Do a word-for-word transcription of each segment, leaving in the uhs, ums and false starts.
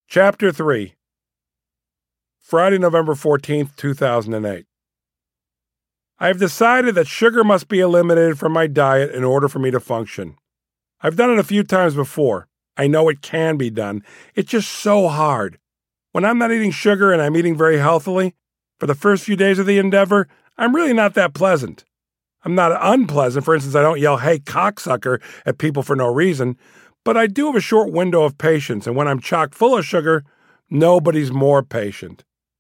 Chapter three. Friday, November fourteenth, two thousand eight. I have decided that sugar must be eliminated from my diet in order for me to function. I've done it a few times before. I know it can be done. It's just so hard. When I'm not eating sugar and I'm eating very healthily, for the first few days of the endeavor, I'm really not that pleasant. I'm not unpleasant. For instance, I don't yell, "Hey, cocksucker," at people for no reason, but I do have a short window of patience, and when I'm chock full of sugar, nobody's more patient.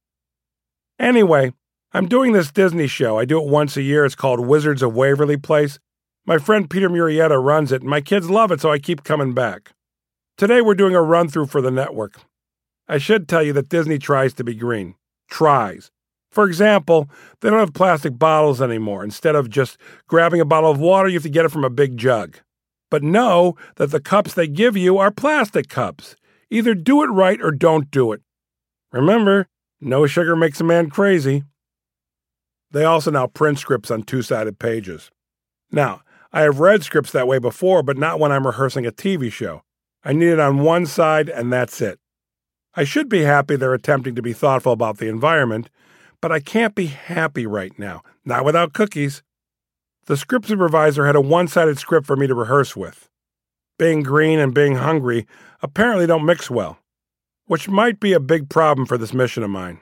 Anyway, I'm doing this Disney show. I do it once a year. It's called Wizards of Waverly Place. My friend Peter Murrieta runs it, and my kids love it, so I keep coming back. Today we're doing a run-through for the network. I should tell you that Disney tries to be green. Tries. For example, they don't have plastic bottles anymore. Instead of just grabbing a bottle of water, you have to get it from a big jug. But know that the cups they give you are plastic cups. Either do it right or don't do it. Remember, no sugar makes a man crazy. They also now print scripts on two-sided pages. Now, I have read scripts that way before, but not when I'm rehearsing a T V show. I need it on one side, and that's it. I should be happy they're attempting to be thoughtful about the environment, but I can't be happy right now, not without cookies. The script supervisor had a one-sided script for me to rehearse with. Being green and being hungry apparently don't mix well, which might be a big problem for this mission of mine.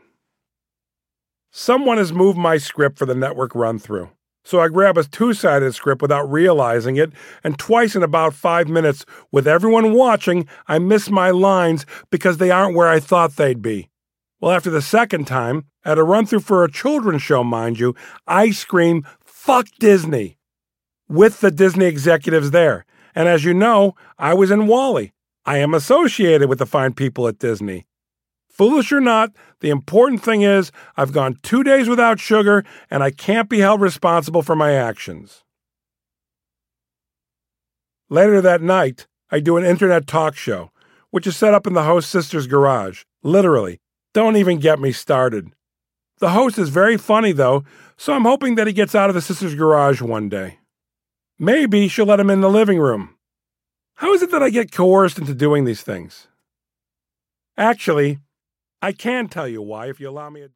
Someone has moved my script for the network run-through, so I grab a two-sided script without realizing it, and twice in about five minutes, with everyone watching, I miss my lines because they aren't where I thought they'd be. Well, after the second time, at a run-through for a children's show, mind you, I scream, "Fuck Disney!" with the Disney executives there. And as you know, I was in Wall-E. I am associated with the fine people at Disney. Foolish or not, the important thing is I've gone two days without sugar, and I can't be held responsible for my actions. Later that night, I do an internet talk show, which is set up in the host's sister's garage. Literally. Don't even get me started. The host is very funny, though, so I'm hoping that he gets out of the sister's garage one day. Maybe she'll let him in the living room. How is it that I get coerced into doing these things? Actually, I can tell you why if you allow me a...